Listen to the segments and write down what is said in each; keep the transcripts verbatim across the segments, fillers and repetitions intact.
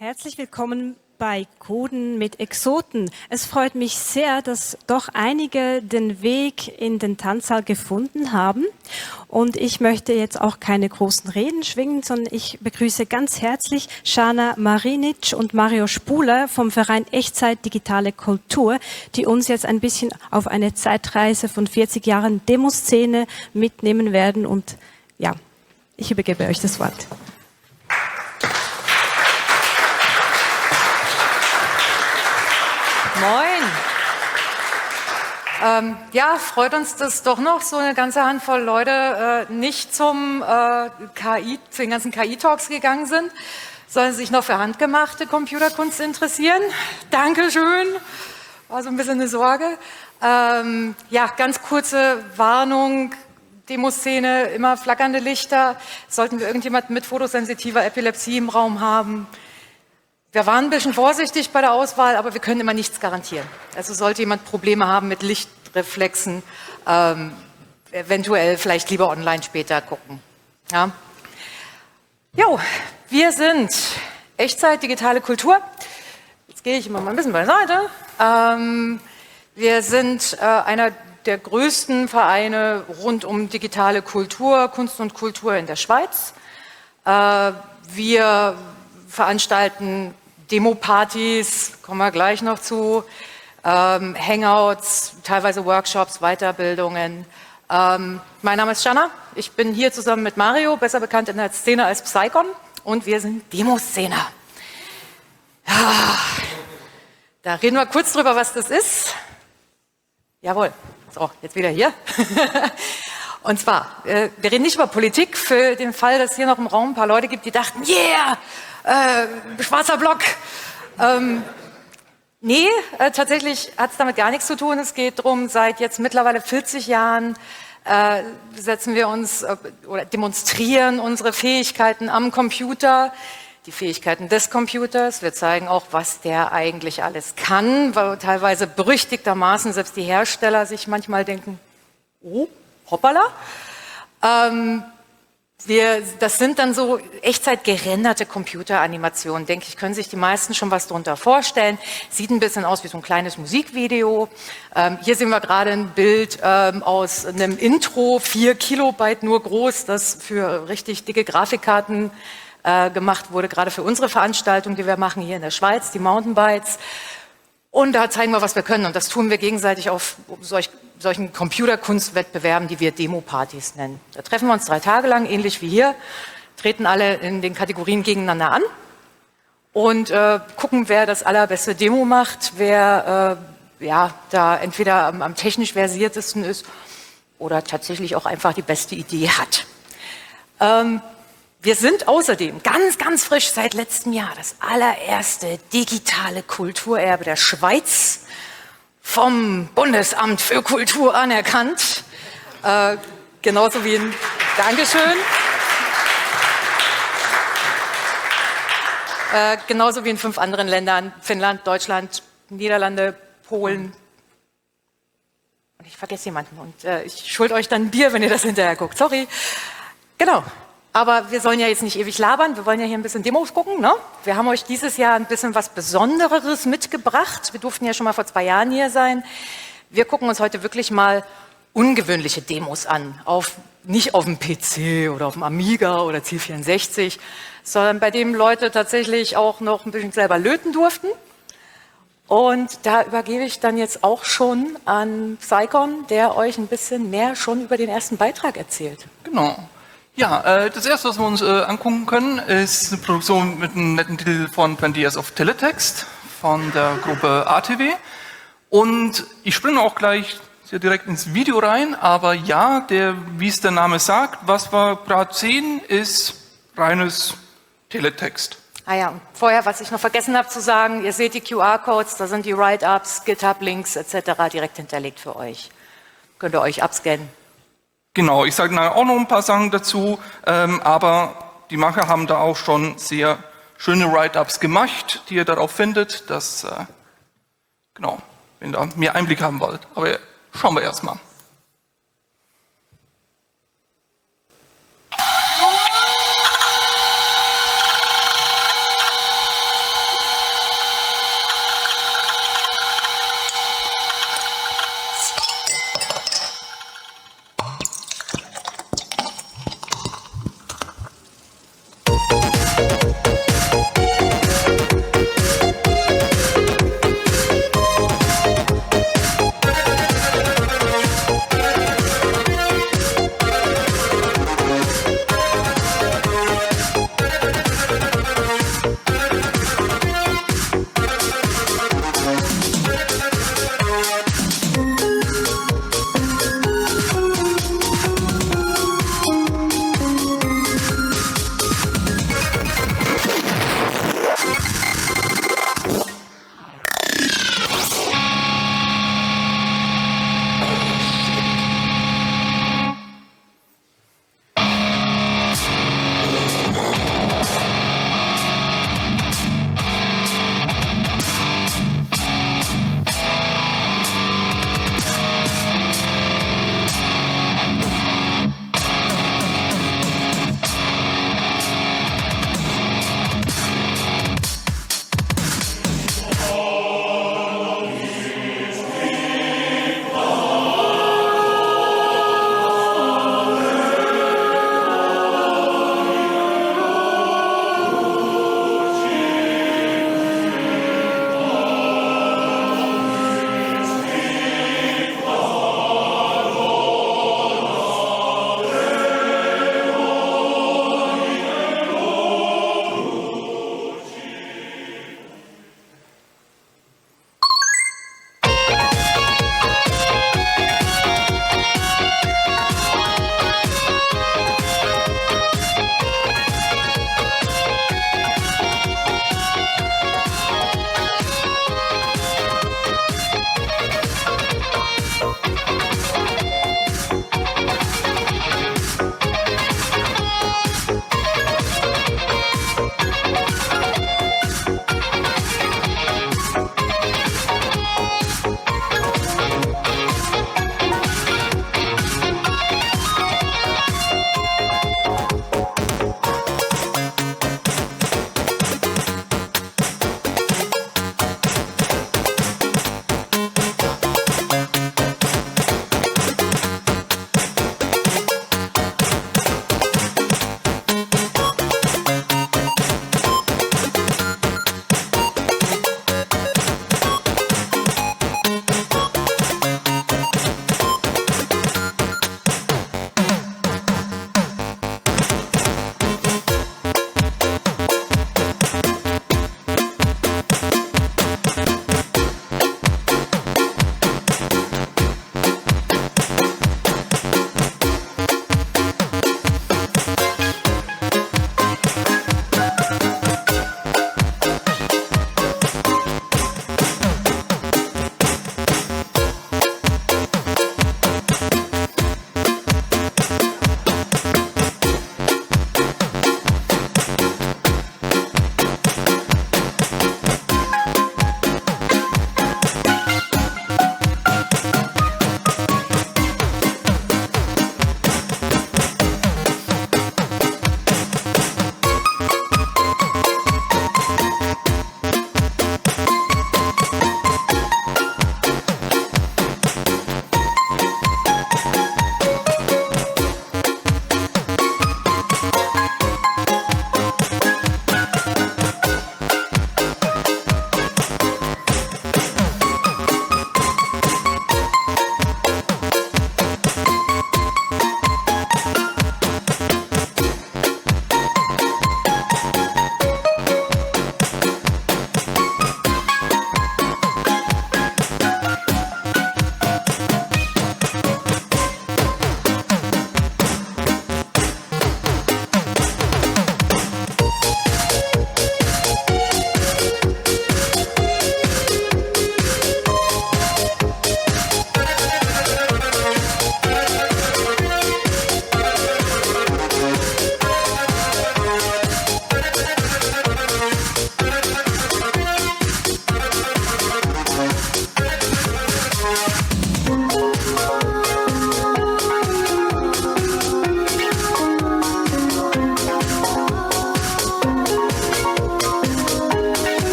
Herzlich willkommen bei Coden mit Exoten. Es freut mich sehr, dass doch einige den Weg in den Tanzsaal gefunden haben. Und ich möchte jetzt auch keine großen Reden schwingen, sondern ich begrüße ganz herzlich Shana Marinic und Mario Spuler vom Verein Echtzeit Digitale Kultur, die uns jetzt ein bisschen auf eine Zeitreise von vierzig Jahren Demoszene mitnehmen werden. Und ja, ich übergebe euch das Wort. Moin. Ähm, ja, freut uns, dass doch noch so eine ganze Handvoll Leute äh, nicht zum äh, K I, zu den ganzen K I-Talks gegangen sind, sondern sich noch für handgemachte Computerkunst interessieren. Dankeschön. War so ein bisschen eine Sorge. Ähm, ja, ganz kurze Warnung. Demoszene, immer flackernde Lichter. Sollten wir irgendjemanden mit photosensitiver Epilepsie im Raum haben? Wir waren ein bisschen vorsichtig bei der Auswahl, aber wir können immer nichts garantieren. Also sollte jemand Probleme haben mit Lichtreflexen, ähm, eventuell vielleicht lieber online später gucken. Ja. Jo, wir sind Echtzeit Digitale Kultur. Jetzt gehe ich immer mal ein bisschen beiseite. Ähm, wir sind äh, einer der größten Vereine rund um digitale Kultur, Kunst und Kultur in der Schweiz. Äh, wir veranstalten Demo-Partys, kommen wir gleich noch zu, ähm, Hangouts, teilweise Workshops, Weiterbildungen. Ähm, mein Name ist Shana, ich bin hier zusammen mit Mario, besser bekannt in der Szene als Psycon, und wir sind Demoszene. Ja, da reden wir kurz drüber, was das ist. Jawohl, so, jetzt wieder hier. Und zwar, äh, wir reden nicht über Politik, für den Fall, dass hier noch im Raum ein paar Leute gibt, die dachten, yeah, äh, schwarzer Block. Ähm, nee, äh, tatsächlich hat es damit gar nichts zu tun. Es geht darum, seit jetzt mittlerweile vierzig Jahren äh, setzen wir uns äh, oder demonstrieren unsere Fähigkeiten am Computer, die Fähigkeiten des Computers. Wir zeigen auch, was der eigentlich alles kann, weil teilweise berüchtigtermaßen selbst die Hersteller sich manchmal denken, oh, hoppala. Ähm, wir, das sind dann so Echtzeit gerenderte Computeranimationen, denke ich, können sich die meisten schon was darunter vorstellen. Sieht ein bisschen aus wie so ein kleines Musikvideo. Ähm, hier sehen wir gerade ein Bild ähm, aus einem Intro, vier Kilobyte nur groß, das für richtig dicke Grafikkarten äh, gemacht wurde, gerade für unsere Veranstaltung, die wir machen hier in der Schweiz, die Mountainbytes. Und da zeigen wir, was wir können. Und das tun wir gegenseitig auf solch, solchen Computerkunstwettbewerben, die wir Demo-Partys nennen. Da treffen wir uns drei Tage lang, ähnlich wie hier, treten alle in den Kategorien gegeneinander an und äh, gucken, wer das allerbeste Demo macht, wer äh, ja, da entweder am, am technisch versiertesten ist oder tatsächlich auch einfach die beste Idee hat. Ähm, Wir sind außerdem ganz, ganz frisch seit letztem Jahr das allererste digitale Kulturerbe der Schweiz vom Bundesamt für Kultur anerkannt. Äh, genauso wie in, Dankeschön. Äh, genauso wie in fünf anderen Ländern, Finnland, Deutschland, Niederlande, Polen. Und ich vergesse jemanden und äh, ich schuld euch dann ein Bier, wenn ihr das hinterher guckt. Sorry. Genau. Aber wir sollen ja jetzt nicht ewig labern, wir wollen ja hier ein bisschen Demos gucken, ne? Wir haben euch dieses Jahr ein bisschen was Besondereres mitgebracht. Wir durften ja schon mal vor zwei Jahren hier sein. Wir gucken uns heute wirklich mal ungewöhnliche Demos an. Auf, nicht auf dem P C oder auf dem Amiga oder C vierundsechzig, sondern bei dem Leute tatsächlich auch noch ein bisschen selber löten durften. Und da übergebe ich dann jetzt auch schon an Psycon, der euch ein bisschen mehr schon über den ersten Beitrag erzählt. Genau. Ja, äh, das erste, was wir uns äh, angucken können, ist eine Produktion mit einem netten Titel von twenty Years of Teletext von der Gruppe A T W. Und ich springe auch gleich sehr direkt ins Video rein, aber ja, der, wie es der Name sagt, was wir gerade sehen, ist reines Teletext. Ah ja, und vorher, was ich noch vergessen habe zu sagen, ihr seht die Q R-Codes, da sind die Write-Ups, GitHub-Links et cetera direkt hinterlegt für euch. Könnt ihr euch abscannen. Genau, ich sage nachher auch noch ein paar Sachen dazu, ähm, aber die Macher haben da auch schon sehr schöne Write-Ups gemacht, die ihr darauf findet, dass, äh, genau, wenn ihr da mehr Einblick haben wollt. Aber schauen wir erst mal.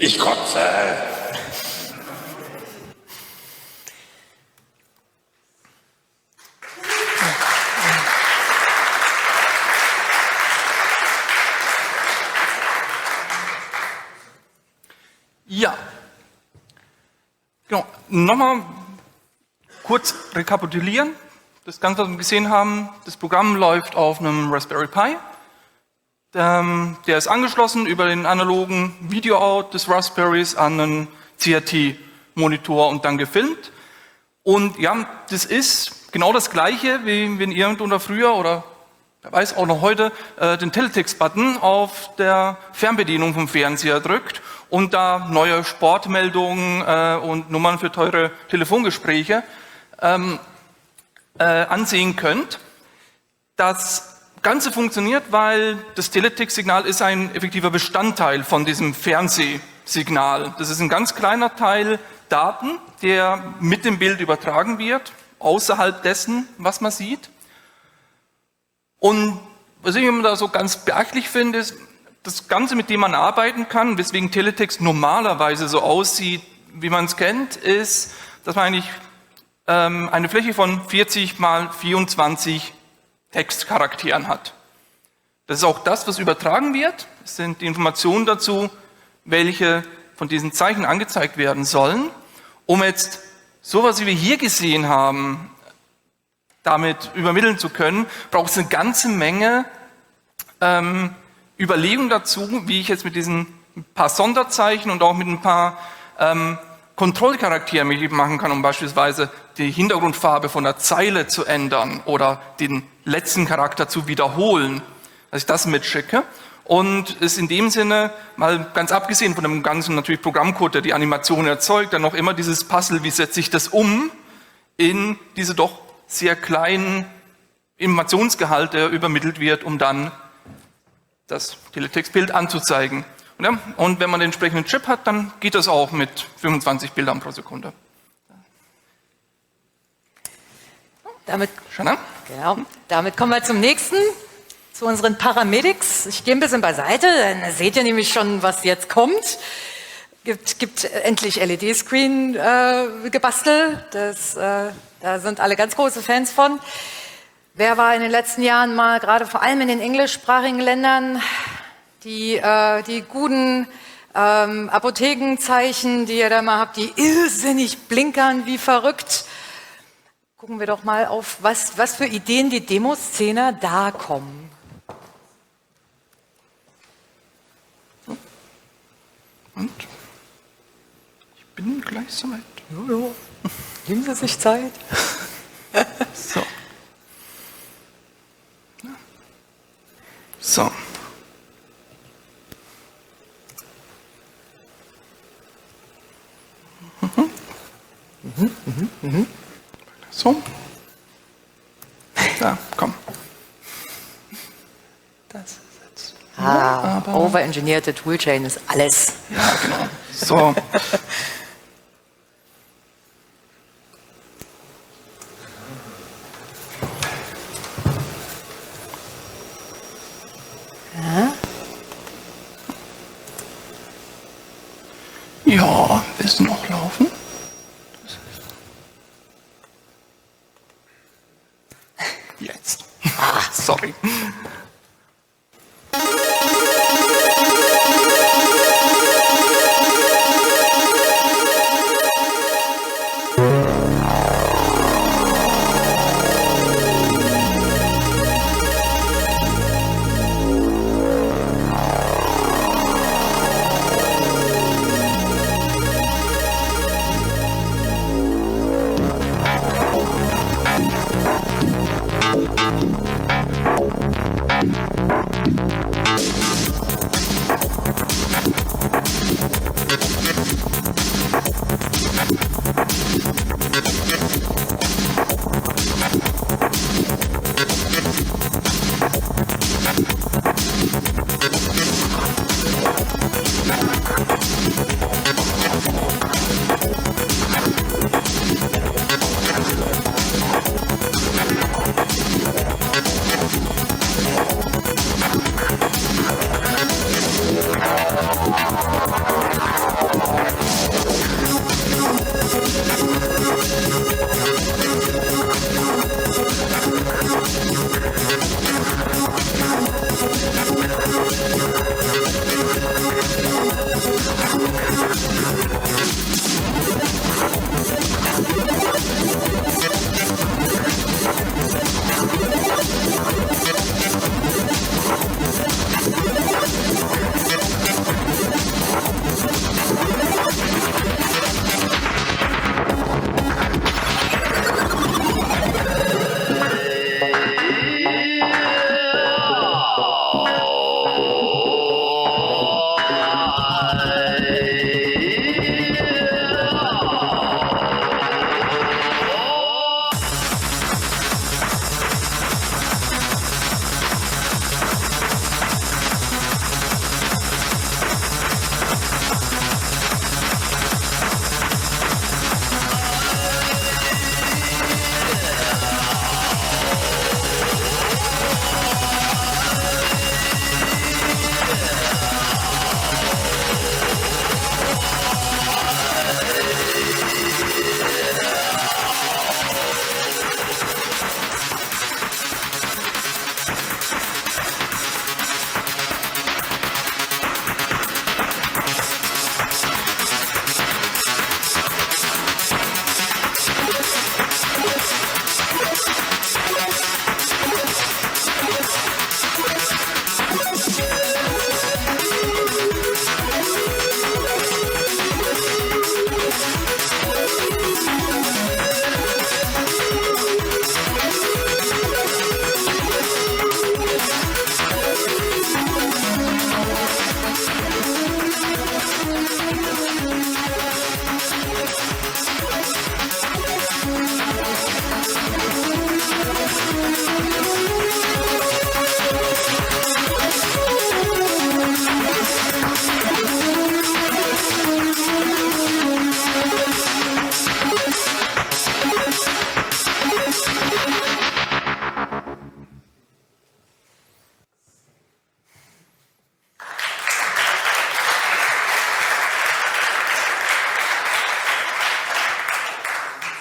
Ich kotze. Ja, genau. Nochmal kurz rekapitulieren. Das Ganze, was wir gesehen haben, das Programm läuft auf einem Raspberry Pi. Der, der ist angeschlossen über den analogen Video-Out des Raspberries an einen C R T-Monitor und dann gefilmt. Und ja, das ist genau das Gleiche, wie wenn irgendwann früher oder wer weiß auch noch heute äh, den Teletext-Button auf der Fernbedienung vom Fernseher drückt und da neue Sportmeldungen äh, und Nummern für teure Telefongespräche ähm, äh, ansehen könnt. Das Ganze funktioniert, weil das Teletext-Signal ist ein effektiver Bestandteil von diesem Fernsehsignal. Das ist ein ganz kleiner Teil Daten, der mit dem Bild übertragen wird, außerhalb dessen, was man sieht. Und was ich immer da so ganz beachtlich finde, ist, das Ganze, mit dem man arbeiten kann, weswegen Teletext normalerweise so aussieht, wie man es kennt, ist, dass man eigentlich ähm, eine Fläche von vierzig mal vierundzwanzig Textcharakteren hat. Das ist auch das, was übertragen wird. Das sind die Informationen dazu, welche von diesen Zeichen angezeigt werden sollen. Um jetzt sowas, wie wir hier gesehen haben, damit übermitteln zu können, braucht es eine ganze Menge ähm, Überlegungen dazu, wie ich jetzt mit diesen paar Sonderzeichen und auch mit ein paar ähm, Kontrollcharakteren machen kann, um beispielsweise die Hintergrundfarbe von der Zeile zu ändern oder den letzten Charakter zu wiederholen, dass ich das mitschicke. Und es in dem Sinne, mal ganz abgesehen von dem ganzen natürlich Programmcode, der die Animation erzeugt, dann noch immer dieses Puzzle, wie setze ich das um in diese doch sehr kleinen Informationsgehalt, der übermittelt wird, um dann das Teletextbild anzuzeigen. Und, ja, und wenn man den entsprechenden Chip hat, dann geht das auch mit fünfundzwanzig Bildern pro Sekunde. Damit, Schöner? genau, damit kommen wir zum nächsten, zu unseren Paramedics. Ich gehe ein bisschen beiseite, dann seht ihr nämlich schon, was jetzt kommt. Gibt, gibt endlich L E D-Screen äh, gebastelt, das, äh, da sind alle ganz große Fans von. Wer war in den letzten Jahren mal, gerade vor allem in den englischsprachigen Ländern, die, äh, die guten ähm, Apothekenzeichen, die ihr da mal habt, die irrsinnig blinkern wie verrückt. Gucken wir doch mal auf, was, was für Ideen die Demoszene da kommen. Und? Ich bin gleich soweit. Jojo, nehmen Sie sich Zeit. So. So. Mhm. Mhm, mhm, mhm. So. Da, komm. Das ist jetzt. Ah, overengineerte Toolchain ist alles. Ja, genau. So. Ja, willst du noch laufen? Jetzt. Ah, sorry.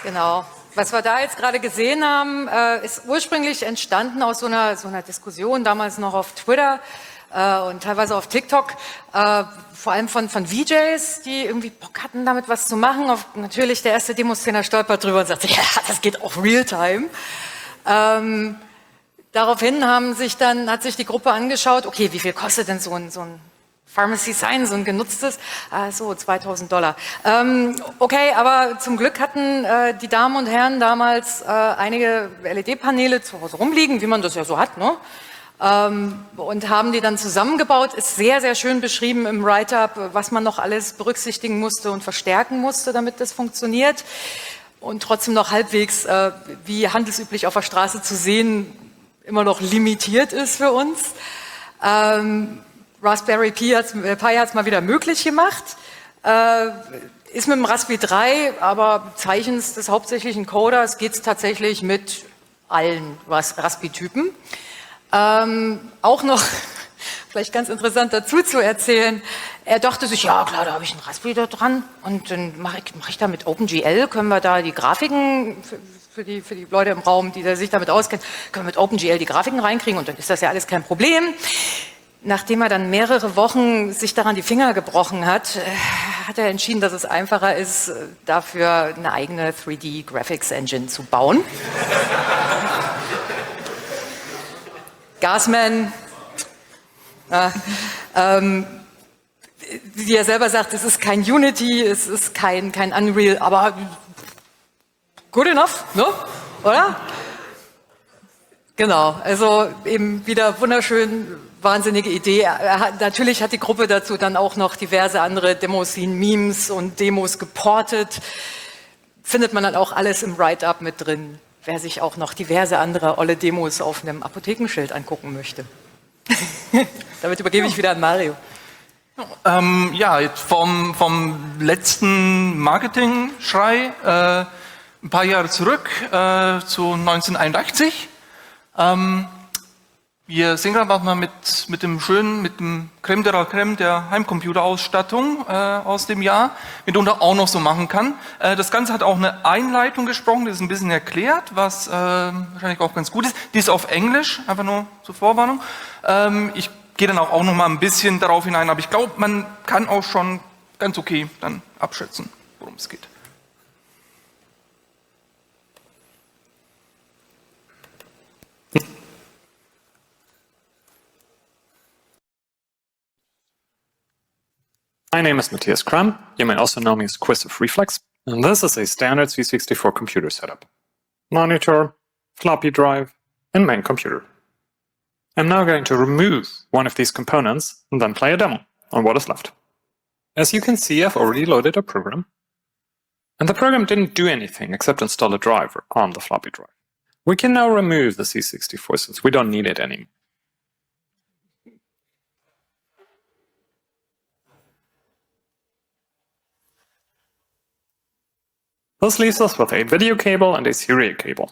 Genau. Was wir da jetzt gerade gesehen haben, äh, ist ursprünglich entstanden aus so einer, so einer Diskussion, damals noch auf Twitter äh, und teilweise auf TikTok, äh, vor allem von, von V Js, die irgendwie Bock hatten, damit was zu machen. Auf, natürlich der erste Demoszene stolpert drüber und sagt, ja, das geht auch Realtime. Ähm, daraufhin haben sich dann, hat sich die Gruppe angeschaut, okay, wie viel kostet denn so ein, so ein Pharmacy Sign, so ein genutztes, ah, so zweitausend Dollar. Ähm, okay, aber zum Glück hatten äh, die Damen und Herren damals äh, einige L E D-Paneele zu Hause rumliegen, wie man das ja so hat, ne? Ähm, und haben die dann zusammengebaut. Ist sehr, sehr schön beschrieben im Write-up, was man noch alles berücksichtigen musste und verstärken musste, damit das funktioniert. Und trotzdem noch halbwegs, äh, wie handelsüblich auf der Straße zu sehen, immer noch limitiert ist für uns. Ähm, Raspberry Pi hat es mal wieder möglich gemacht. Äh, ist mit dem Raspberry drei, aber Zeichens des hauptsächlichen Coders geht es tatsächlich mit allen Raspberry-Typen. Ähm, auch noch, vielleicht ganz interessant dazu zu erzählen, er dachte sich, ja klar, da habe ich einen Raspberry da dran und dann mache ich, mach ich da mit OpenGL, können wir da die Grafiken, für, für, die, für die Leute im Raum, die sich damit auskennen, können wir mit OpenGL die Grafiken reinkriegen und dann ist das ja alles kein Problem. Nachdem er dann mehrere Wochen sich daran die Finger gebrochen hat, hat er entschieden, dass es einfacher ist, dafür eine eigene drei D Graphics Engine zu bauen. Gasman, äh, ähm, wie er selber sagt, es ist kein Unity, es ist kein, kein Unreal, aber good enough, ne? Oder? Genau, also eben wieder wunderschön, wahnsinnige Idee. Er hat, natürlich hat die Gruppe dazu dann auch noch diverse andere Demoscene, Memes und Demos geportet. Findet man dann auch alles im Write-up mit drin, wer sich auch noch diverse andere olle Demos auf einem Apothekenschild angucken möchte. Damit übergebe ich wieder an Mario. Ähm, ja, jetzt vom, vom letzten Marketing-Schrei äh, ein paar Jahre zurück äh, zu neunzehnhunderteinundachtzig. Ähm, wir sehen gerade mal mit, mit dem schönen, mit dem Creme de la Creme der Heimcomputerausstattung äh, aus dem Jahr, mit der auch noch so machen kann. Äh, das Ganze hat auch eine Einleitung gesprochen, das ist ein bisschen erklärt, was äh, wahrscheinlich auch ganz gut ist. Die ist auf Englisch, einfach nur zur Vorwarnung. Ähm, ich gehe dann auch, auch noch mal ein bisschen darauf hinein, aber ich glaube, man kann auch schon ganz okay dann abschätzen, worum es geht. My name is Matthias Kram. You may also know me as Quiz of Reflex, and this is a standard C sixty-four computer setup. Monitor, floppy drive, and main computer. I'm now going to remove one of these components and then play a demo on what is left. As you can see, I've already loaded a program, and the program didn't do anything except install a driver on the floppy drive. We can now remove the C sixty-four since we don't need it anymore. This leaves us with a video cable and a serial cable.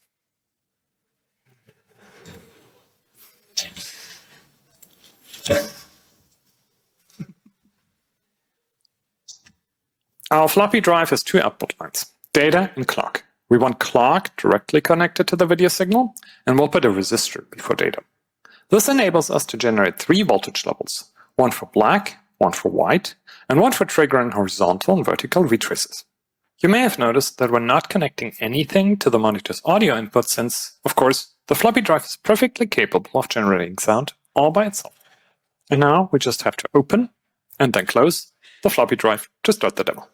Our floppy drive has two output lines, data and clock. We want clock directly connected to the video signal, and we'll put a resistor before data. This enables us to generate three voltage levels, one for black, one for white, and one for triggering horizontal and vertical retraces. You may have noticed that we're not connecting anything to the monitor's audio input since, of course, the floppy drive is perfectly capable of generating sound all by itself. And now we just have to open and then close the floppy drive to start the demo.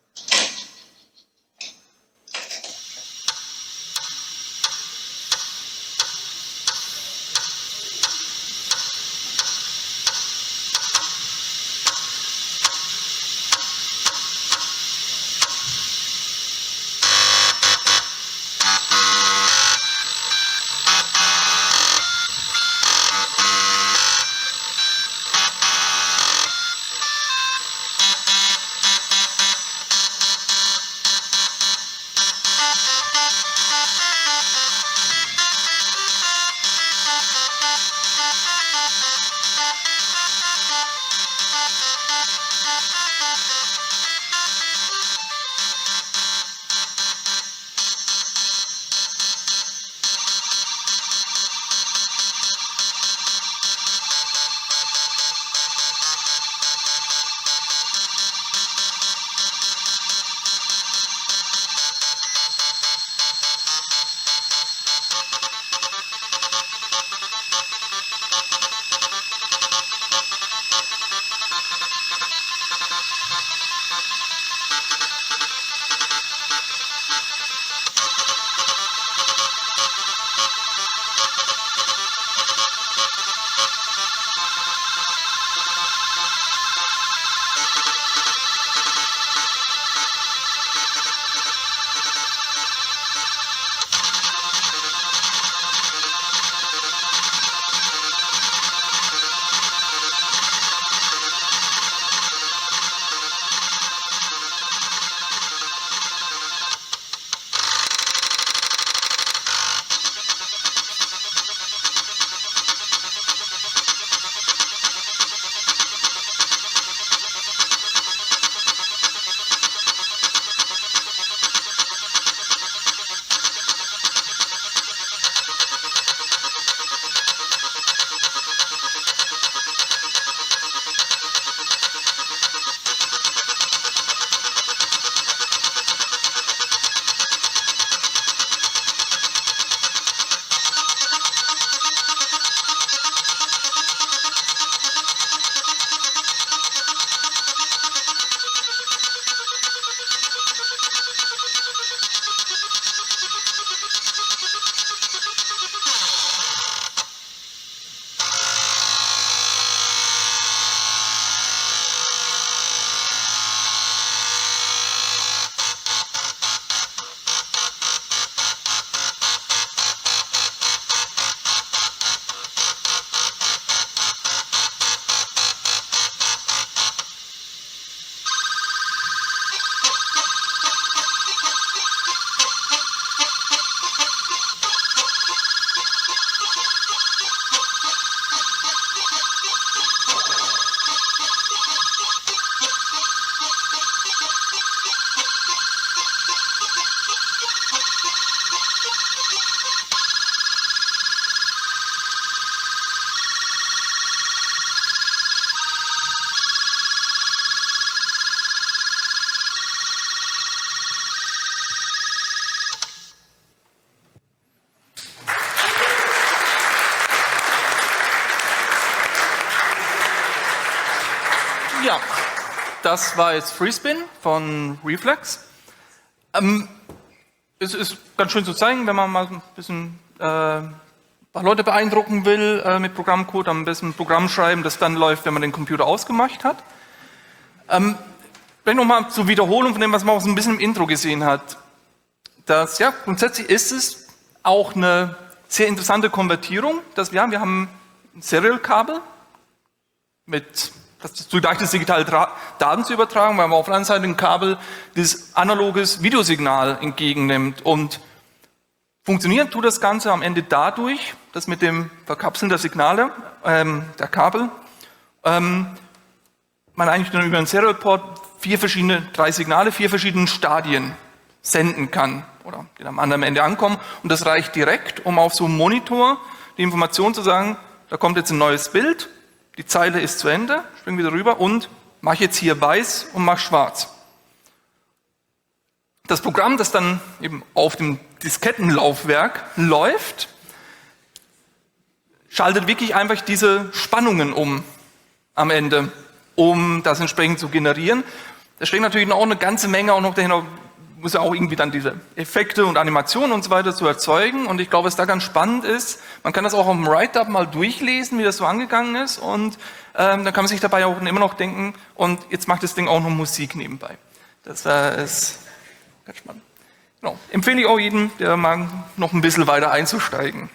das war jetzt FreeSpin von Reflex. Ähm, es ist ganz schön zu zeigen, wenn man mal ein bisschen äh, ein paar Leute beeindrucken will äh, mit Programmcode, am besten ein Programm schreiben, das dann läuft, wenn man den Computer ausgemacht hat. Ähm, vielleicht nochmal zur Wiederholung von dem, was man auch so ein bisschen im Intro gesehen hat. Das, ja, grundsätzlich ist es auch eine sehr interessante Konvertierung, dass wir haben. Wir haben ein Serial-Kabel mit, das ist zu leicht, das digitale Daten zu übertragen, weil man auf der anderen Seite ein Kabel, das analoges Videosignal entgegennimmt. Und funktionieren tut das Ganze am Ende dadurch, dass mit dem Verkapseln der Signale, ähm, der Kabel, ähm, man eigentlich dann über einen Serial-Port vier verschiedene, drei Signale, vier verschiedene Stadien senden kann oder die am anderen Ende ankommen. Und das reicht direkt, um auf so einem Monitor die Information zu sagen, da kommt jetzt ein neues Bild, die Zeile ist zu Ende, spring wieder rüber und mach jetzt hier weiß und mach schwarz. Das Programm, das dann eben auf dem Diskettenlaufwerk läuft, schaltet wirklich einfach diese Spannungen um am Ende, um das entsprechend zu generieren. Da steckt natürlich noch eine ganze Menge auch noch dahinter, muss ja auch irgendwie dann diese Effekte und Animationen und so weiter zu erzeugen. Und ich glaube, was da ganz spannend ist, man kann das auch im Write-Up mal durchlesen, wie das so angegangen ist. Und ähm, dann kann man sich dabei auch immer noch denken, und jetzt macht das Ding auch noch Musik nebenbei. Das äh, ist ganz spannend. Genau. Empfehle ich auch jedem, der mag, noch ein bisschen weiter einzusteigen.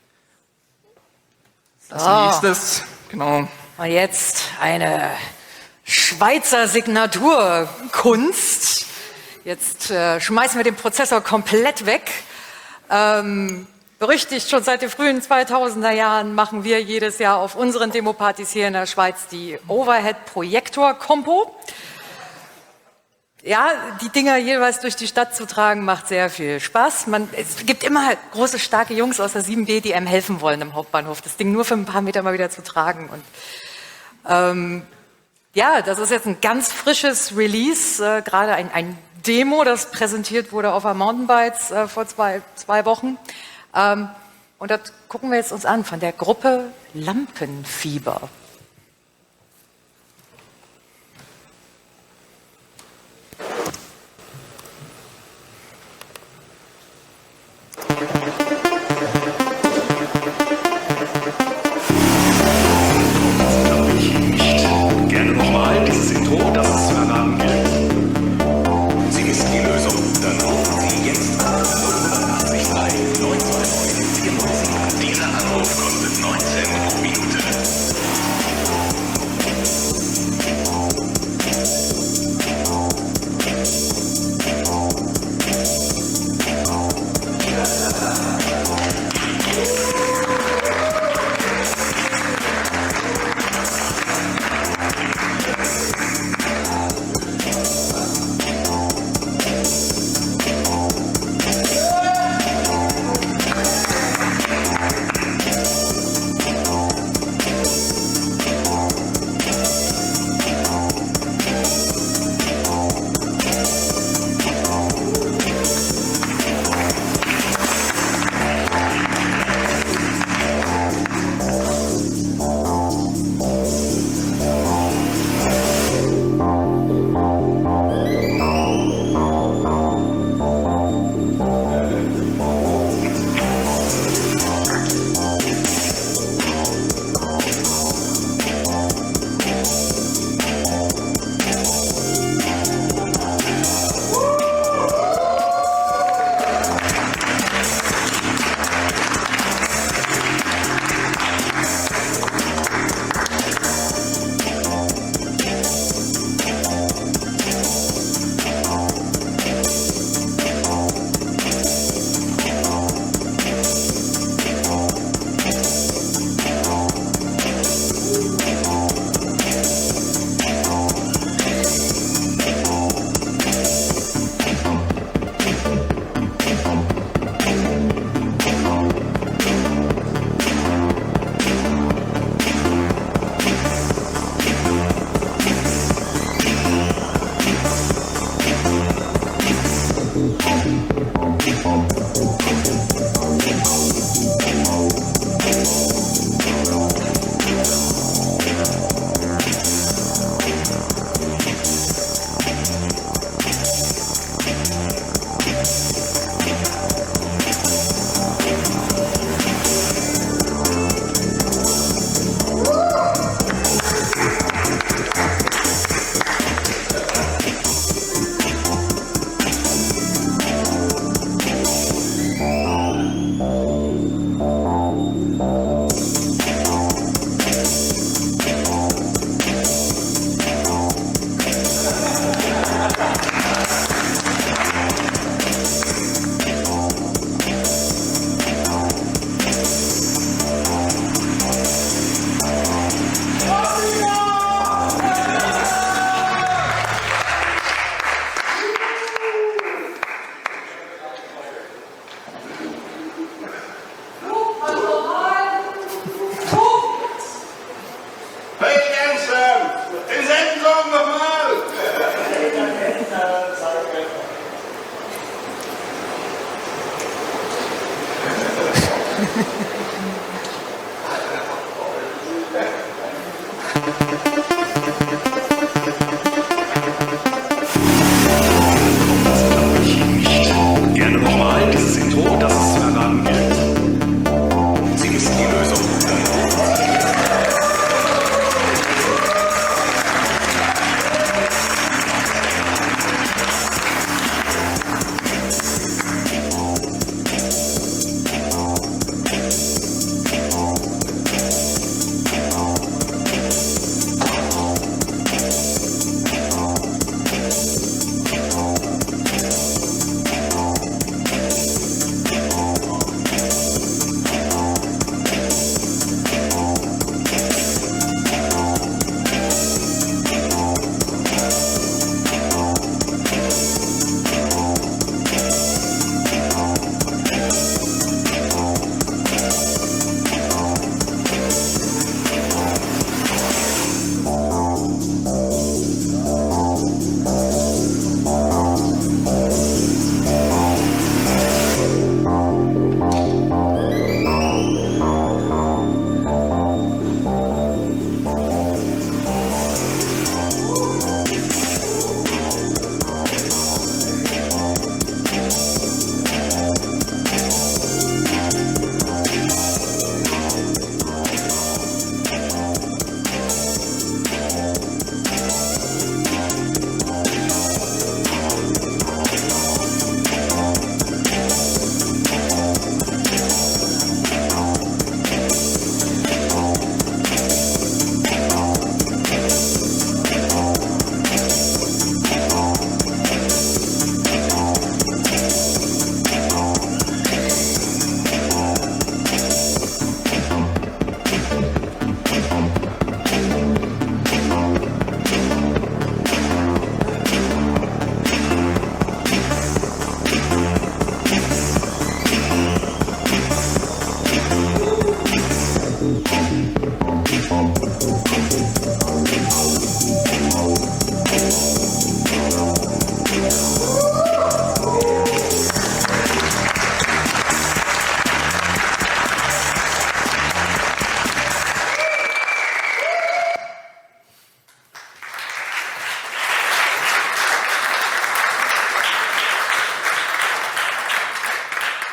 So. Wie ist das? Genau. Und jetzt eine Schweizer Signaturkunst. Jetzt äh, schmeißen wir den Prozessor komplett weg. Ähm, berüchtigt, schon seit den frühen zweitausender Jahren machen wir jedes Jahr auf unseren Demopartys hier in der Schweiz die Overhead-Projektor-Kompo. Ja, die Dinger jeweils durch die Stadt zu tragen, macht sehr viel Spaß. Man, es gibt immer halt große, starke Jungs aus der sieben B, die einem helfen wollen im Hauptbahnhof, das Ding nur für ein paar Meter mal wieder zu tragen. Und ähm, ja, das ist jetzt ein ganz frisches Release, äh, gerade ein, ein Demo, das präsentiert wurde auf der Mountainbikes äh, vor zwei, zwei Wochen. Ähm, und das gucken wir jetzt uns an von der Gruppe Lampenfieber. Gerne nochmal dieses Intro, das es zu erraten gilt. Sie wissen die Lösung. Dann rufen Sie jetzt an null acht drei neun zwei neun vier neun sieben. Dieser Anruf kostet neun Cent pro Minute.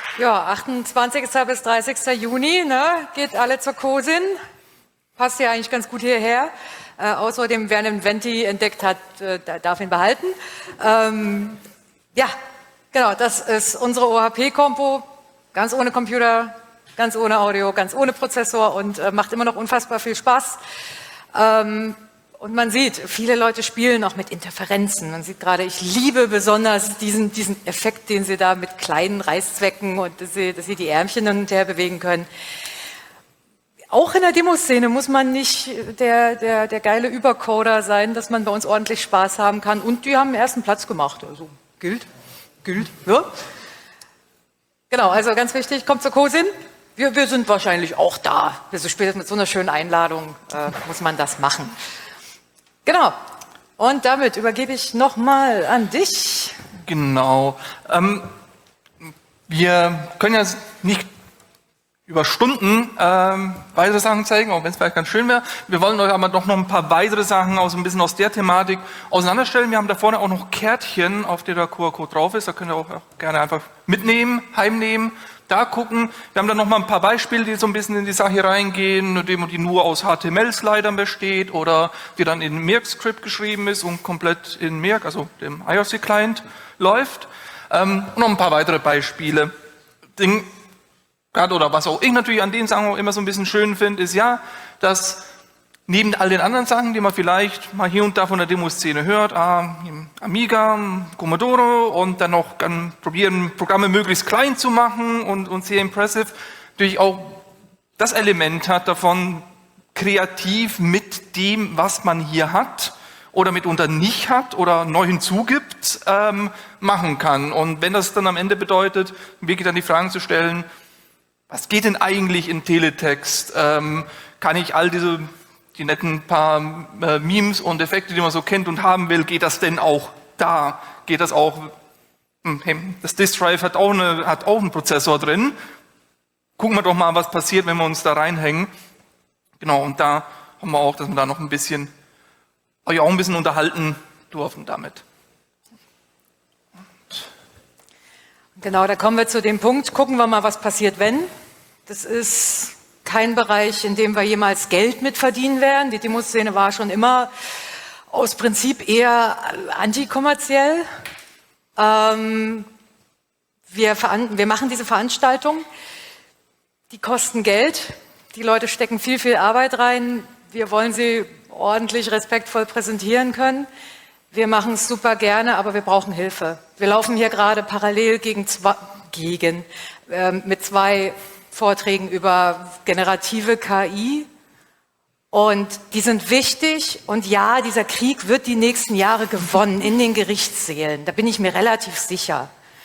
Ja, achtundzwanzigster bis dreißigster Juni, ne, geht alle zur COSIN. Passt ja eigentlich ganz gut hierher. Äh, außerdem, wer einen Venti entdeckt hat, äh, darf ihn behalten. Ähm, ja, genau, das ist unsere O H P-Kompo. Ganz ohne Computer, ganz ohne Audio, ganz ohne Prozessor und äh, macht immer noch unfassbar viel Spaß. Ähm, Und man sieht, viele Leute spielen auch mit Interferenzen. Man sieht gerade, ich liebe besonders diesen, diesen Effekt, den sie da mit kleinen Reißzwecken und dass sie, dass sie die Ärmchen hin und her bewegen können. Auch in der Demoszene muss man nicht der, der, der geile Übercoder sein, dass man bei uns ordentlich Spaß haben kann. Und die haben den ersten Platz gemacht. Also gilt, gilt, ja. Genau, also ganz wichtig, kommt zur COSIN. Wir, wir sind wahrscheinlich auch da. So spätestens mit so einer schönen Einladung äh, muss man das machen. Genau. Und damit übergebe ich nochmal an dich. Genau. Ähm, wir können ja nicht über Stunden ähm, weitere Sachen zeigen, auch wenn es vielleicht ganz schön wäre. Wir wollen euch aber doch noch ein paar weitere Sachen aus ein bisschen aus der Thematik auseinanderstellen. Wir haben da vorne auch noch Kärtchen, auf der der Q R-Code drauf ist. Da könnt ihr auch gerne einfach mitnehmen, heimnehmen, da gucken. Wir haben dann noch mal ein paar Beispiele, die so ein bisschen in die Sache reingehen, die, die nur aus H T M L-Slidern besteht oder die dann in Mirk-Script geschrieben ist und komplett in Mirk, also dem I O C-Client, läuft. Ähm, und noch ein paar weitere Beispiele. Ding, Gerade oder was auch ich natürlich an den Sachen auch immer so ein bisschen schön finde, ist ja, dass neben all den anderen Sachen, die man vielleicht mal hier und da von der Demoszene hört, ah, Amiga, Commodore und dann noch dann probieren, Programme möglichst klein zu machen und, und sehr impressive, natürlich auch das Element hat davon, kreativ mit dem, was man hier hat oder mitunter nicht hat oder neu hinzugibt, ähm, machen kann. Und wenn das dann am Ende bedeutet, wirklich dann die Fragen zu stellen, was geht denn eigentlich in Teletext? Ähm, kann ich all diese die netten paar äh, Memes und Effekte, die man so kennt und haben will, geht das denn auch da? Geht das auch? Hm, hey, das Disk Drive hat auch, eine, hat auch einen Prozessor drin. Gucken wir doch mal, was passiert, wenn wir uns da reinhängen. Genau, und da haben wir auch, dass wir da noch ein bisschen, euch auch ein bisschen unterhalten dürfen damit. Genau, da kommen wir zu dem Punkt, gucken wir mal, was passiert, wenn. Das ist kein Bereich, in dem wir jemals Geld mit verdienen werden. Die Demoszene war schon immer aus Prinzip eher antikommerziell. Ähm, wir, wir machen diese Veranstaltung, die kosten Geld, die Leute stecken viel, viel Arbeit rein. Wir wollen sie ordentlich respektvoll präsentieren können. Wir machen es super gerne, aber wir brauchen Hilfe. Wir laufen hier gerade parallel gegen, zwei, gegen äh, mit zwei Vorträgen über generative K I und die sind wichtig und ja, dieser Krieg wird die nächsten Jahre gewonnen in den Gerichtssälen, da bin ich mir relativ sicher.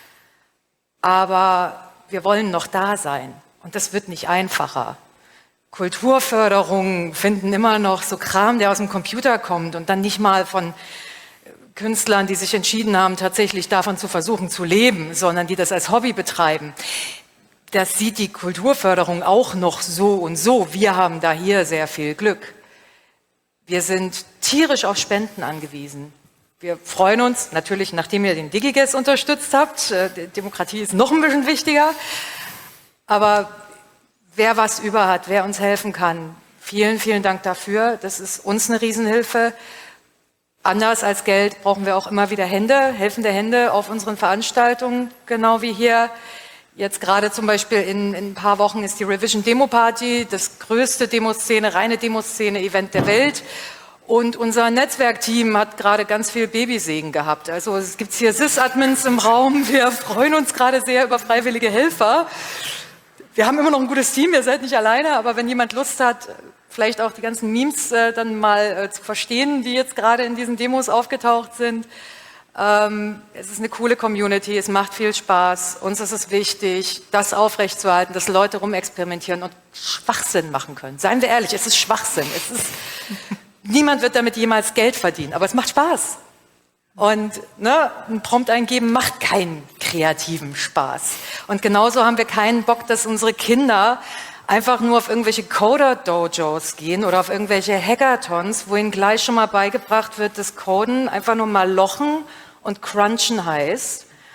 Aber wir wollen noch da sein und das wird nicht einfacher. Kulturförderungen finden immer noch so Kram, der aus dem Computer kommt und dann nicht mal von Künstlern, die sich entschieden haben, tatsächlich davon zu versuchen zu leben, sondern die das als Hobby betreiben. Das sieht die Kulturförderung auch noch so und so. Wir haben da hier sehr viel Glück. Wir sind tierisch auf Spenden angewiesen. Wir freuen uns natürlich, nachdem ihr den DigiGuess unterstützt habt. Die Demokratie ist noch ein bisschen wichtiger. Aber wer was über hat, wer uns helfen kann, vielen, vielen Dank dafür. Das ist uns eine Riesenhilfe. Anders als Geld brauchen wir auch immer wieder Hände, helfende Hände auf unseren Veranstaltungen, genau wie hier. Jetzt gerade zum Beispiel in, in ein paar Wochen ist die Revision Demo Party, das größte Demoszene, reine Demoszene-Event der Welt. Und unser Netzwerkteam hat gerade ganz viel Babysegen gehabt. Also es gibt hier Sys-Admins im Raum. Wir freuen uns gerade sehr über freiwillige Helfer. Wir haben immer noch ein gutes Team, ihr seid nicht alleine, aber wenn jemand Lust hat, vielleicht auch die ganzen Memes äh, dann mal äh, zu verstehen, die jetzt gerade in diesen Demos aufgetaucht sind. Ähm, es ist eine coole Community, es macht viel Spaß, uns ist es wichtig, das aufrechtzuerhalten, dass Leute rumexperimentieren und Schwachsinn machen können. Seien wir ehrlich, es ist Schwachsinn. Es ist, niemand wird damit jemals Geld verdienen, aber es macht Spaß. Und ne, ein Prompt eingeben macht keinen kreativen Spaß. Und genauso haben wir keinen Bock, dass unsere Kinder einfach nur auf irgendwelche Coder-Dojos gehen oder auf irgendwelche Hackathons, wo ihnen gleich schon mal beigebracht wird, dass Coden einfach nur mal lochen und crunchen heißt.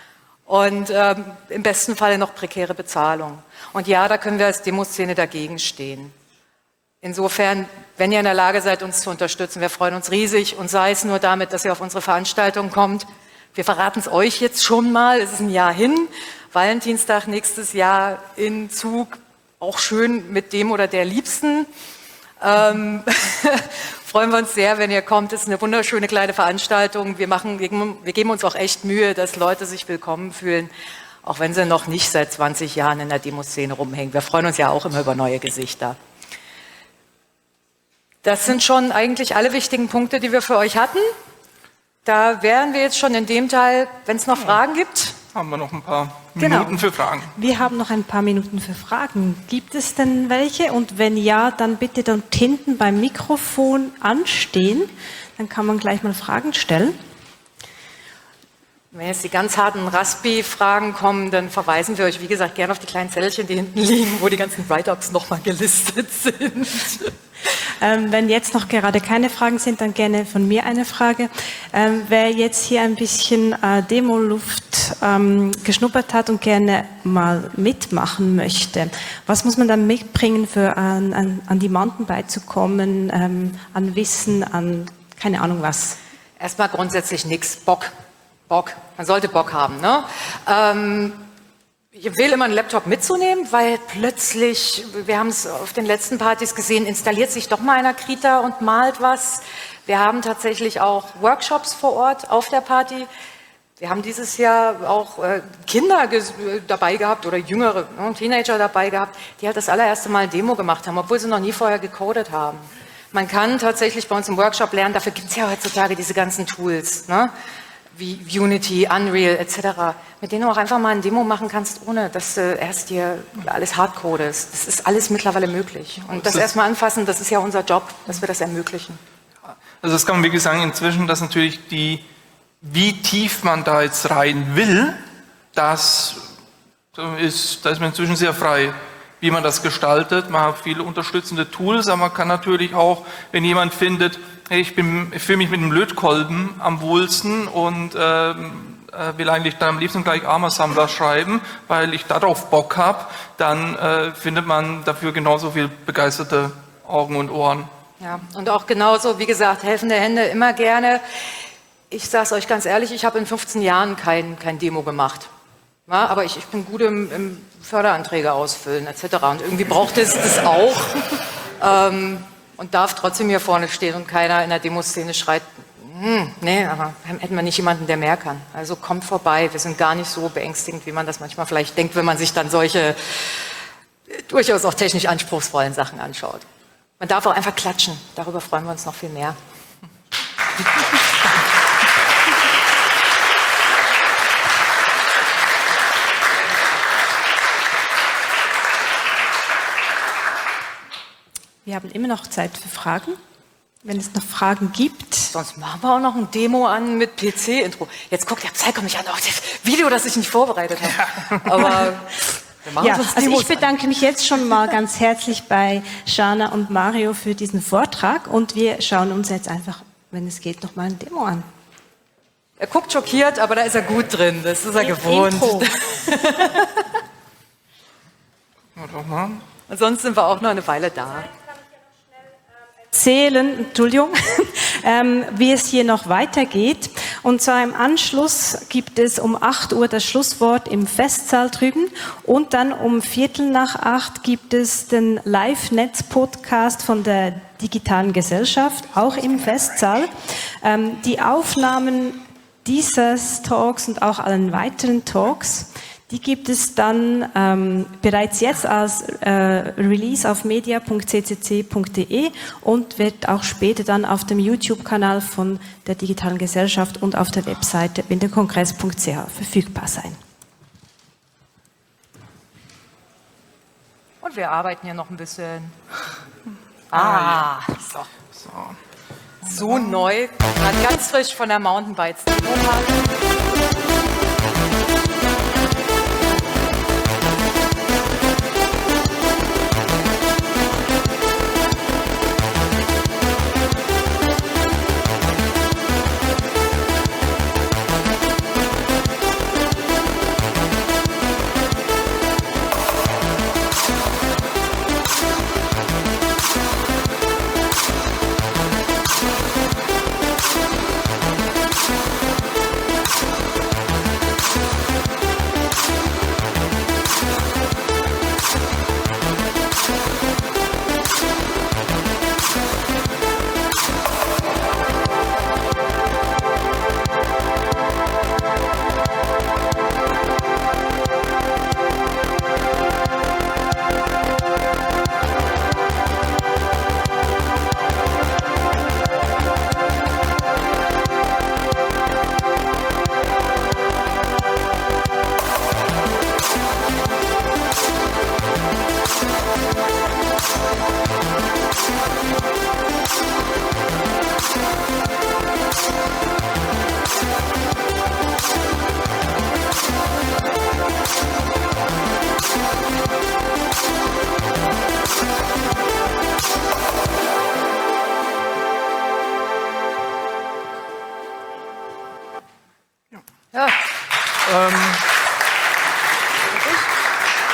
Und ähm, im besten Falle noch prekäre Bezahlung. Und ja, da können wir als Demoszene dagegen stehen. Insofern, wenn ihr in der Lage seid, uns zu unterstützen, wir freuen uns riesig und sei es nur damit, dass ihr auf unsere Veranstaltung kommt. Wir verraten es euch jetzt schon mal, es ist ein Jahr hin, Valentinstag nächstes Jahr in Zug, auch schön mit dem oder der Liebsten. Ähm, freuen wir uns sehr, wenn ihr kommt, es ist eine wunderschöne kleine Veranstaltung. Wir, machen, wir geben uns auch echt Mühe, dass Leute sich willkommen fühlen, auch wenn sie noch nicht seit zwanzig Jahren in der Demoszene rumhängen. Wir freuen uns ja auch immer über neue Gesichter. Das sind schon eigentlich alle wichtigen Punkte, die wir für euch hatten. Da wären wir jetzt schon in dem Teil, wenn es noch Fragen gibt. Haben wir noch ein paar Minuten Genau. für Fragen. Wir haben noch ein paar Minuten für Fragen. Gibt es denn welche? Und wenn ja, dann bitte dort hinten beim Mikrofon anstehen. Dann kann man gleich mal Fragen stellen. Wenn jetzt die ganz harten Raspi-Fragen kommen, dann verweisen wir euch, wie gesagt, gerne auf die kleinen Zettelchen, die hinten liegen, wo die ganzen Write-ups nochmal gelistet sind. Ähm, wenn jetzt noch gerade keine Fragen sind, dann gerne von mir eine Frage. Ähm, wer jetzt hier ein bisschen äh, Demo-Luft ähm, geschnuppert hat und gerne mal mitmachen möchte, was muss man dann mitbringen, für an, an, an die Mountainbike zu kommen, ähm, an Wissen, an keine Ahnung was? Erstmal grundsätzlich nichts, Bock. Bock. Man sollte Bock haben. Ne? Ähm, ich empfehle immer einen Laptop mitzunehmen, weil plötzlich, wir haben es auf den letzten Partys gesehen, installiert sich doch mal einer Krita und malt was. Wir haben tatsächlich auch Workshops vor Ort auf der Party. Wir haben dieses Jahr auch äh, Kinder dabei gehabt oder jüngere ne, Teenager dabei gehabt, die halt das allererste Mal Demo gemacht haben, obwohl sie noch nie vorher gecodet haben. Man kann tatsächlich bei uns im Workshop lernen, dafür gibt es ja heutzutage diese ganzen Tools, ne? Wie Unity, Unreal et cetera, mit denen du auch einfach mal ein Demo machen kannst, ohne dass du erst dir alles hardcodest. Das ist alles mittlerweile möglich. Und das erstmal anfassen, das ist ja unser Job, dass wir das ermöglichen. Also das kann man wirklich sagen, inzwischen, dass natürlich die, wie tief man da jetzt rein will, das ist, da ist man inzwischen sehr frei, wie man das gestaltet. Man hat viele unterstützende Tools, aber man kann natürlich auch, wenn jemand findet, hey, ich, bin, ich fühle mich mit dem Lötkolben am wohlsten und ähm, äh, will eigentlich dann am liebsten gleich Arma-Sammler schreiben, weil ich darauf Bock habe, dann äh, findet man dafür genauso viel begeisterte Augen und Ohren. Ja, und auch genauso, wie gesagt, helfende Hände immer gerne. Ich sage es euch ganz ehrlich, ich habe in fünfzehn Jahren kein, kein Demo gemacht. Ja, aber ich, ich bin gut im, im Förderanträge ausfüllen et cetera. Und irgendwie braucht es das auch. ähm, und darf trotzdem hier vorne stehen und keiner in der Demoszene schreit, hm, nee, aber hätten wir nicht jemanden, der mehr kann. Also kommt vorbei, wir sind gar nicht so beängstigend, wie man das manchmal vielleicht denkt, wenn man sich dann solche durchaus auch technisch anspruchsvollen Sachen anschaut. Man darf auch einfach klatschen, darüber freuen wir uns noch viel mehr. Wir haben immer noch Zeit für Fragen, wenn es noch Fragen gibt. Sonst machen wir auch noch ein Demo an mit P C-Intro. Jetzt guckt der Psycho mich an, auch das Video, das ich nicht vorbereitet habe. Aber wir machen Ja, uns also Demos ich bedanke mich jetzt schon mal ganz herzlich bei Shana und Mario für diesen Vortrag und wir schauen uns jetzt einfach, wenn es geht, noch mal ein Demo an. Er guckt schockiert, aber da ist er gut drin, das ist er gewohnt. Intro. Doch mal. Und sonst sind wir auch noch eine Weile da. Erzählen, Entschuldigung, ähm, wie es hier noch weitergeht. Und zwar im Anschluss gibt es um acht Uhr das Schlusswort im Festsaal drüben und dann um Viertel nach acht gibt es den Live-Netz-Podcast von der Digitalen Gesellschaft, auch im Festsaal. Ähm, die Aufnahmen dieses Talks und auch allen weiteren Talks, die gibt es dann ähm, bereits jetzt als äh, Release auf media punkt c c c punkt d e und wird auch später dann auf dem YouTube-Kanal von der Digitalen Gesellschaft und auf der Webseite winterkongress punkt c h verfügbar sein. Und wir arbeiten hier noch ein bisschen. Ah, so. So, so neu, gerade ganz frisch von der Mountainbikes.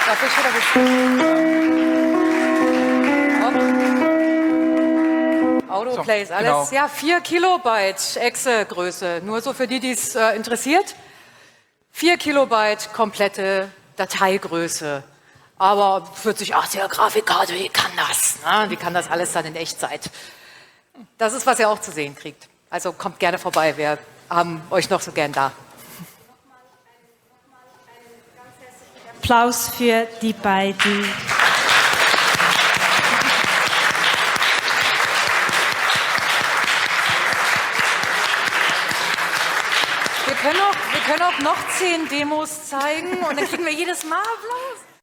Darf ich wieder wissen? Autoplays, So, alles. genau. Ja, vier Kilobyte Exe-Größe. Nur so für die, die es äh, interessiert. Vier Kilobyte komplette Dateigröße. Aber vierzig-achtziger Grafikkarte, die kann das. Ne? Die kann das alles dann in Echtzeit. Das ist, was ihr auch zu sehen kriegt. Also kommt gerne vorbei, wir haben euch noch so gern da. Applaus für die beiden. Wir können auch, wir können auch noch zehn Demos zeigen und dann kriegen wir jedes Mal Applaus.